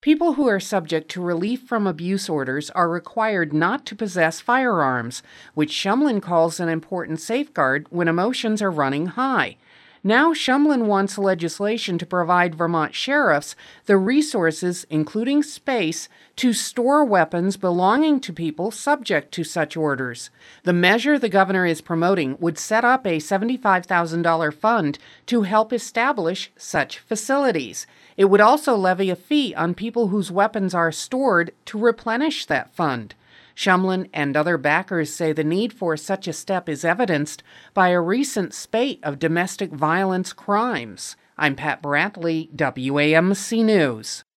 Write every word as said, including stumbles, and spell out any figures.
People who are subject to relief from abuse orders are required not to possess firearms, which Shumlin calls an important safeguard when emotions are running high. Now Shumlin wants legislation to provide Vermont sheriffs the resources, including space, to store weapons belonging to people subject to such orders. The measure the governor is promoting would set up a seventy-five thousand dollars fund to help establish such facilities. It would also levy a fee on people whose weapons are stored to replenish that fund. Shumlin and other backers say the need for such a step is evidenced by a recent spate of domestic violence crimes. I'm Pat Brantley, W A M C News.